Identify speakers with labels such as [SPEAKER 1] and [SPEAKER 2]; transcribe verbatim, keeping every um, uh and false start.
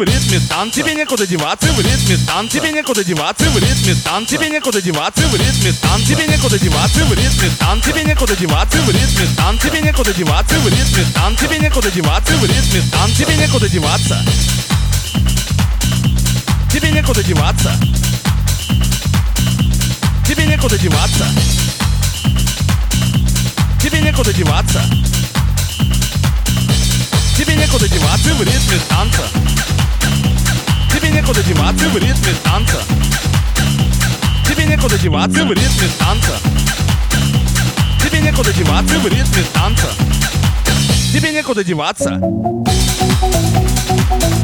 [SPEAKER 1] в ритме танца. Тебе некуда деваться в ритме танца. Тебе некуда деваться в ритме танца. Тебе некуда деваться в ритме танца. Тебе некуда деваться в ритме танца. Тебе некуда деваться в ритме танца. Тебе некуда деваться в ритме танца. Тебе некуда деваться в ритме танца. Тебе некуда деваться. Тебе некуда деваться. Тебе некуда деваться. Тебе некуда деваться. Тебе некуда деваться в ритме танца. Тебе некуда деваться в ритме танца. Тебе некуда деваться в ритме танца. Тебе некуда деваться в ритме танца. Тебе некуда деваться.